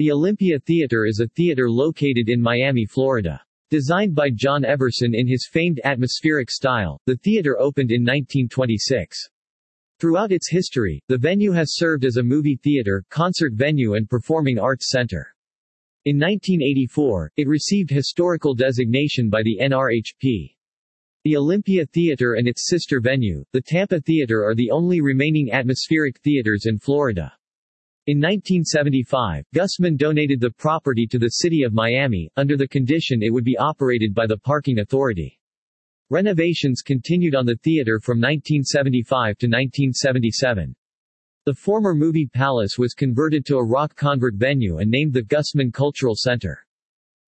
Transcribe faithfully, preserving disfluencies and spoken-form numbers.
The Olympia Theater is a theater located in Miami, Florida. Designed by John Everson in his famed atmospheric style, the theater opened in nineteen twenty-six. Throughout its history, the venue has served as a movie theater, concert venue and performing arts center. In nineteen eighty-four, it received historical designation by the N R H P. The Olympia Theater and its sister venue, the Tampa Theater, are the only remaining atmospheric theaters in Florida. In nineteen seventy-five, Gusman donated the property to the city of Miami, under the condition it would be operated by the Parking Authority. Renovations continued on the theater from nineteen seventy-five to nineteen seventy-seven. The former Movie Palace was converted to a rock convert venue and named the Gusman Cultural Center.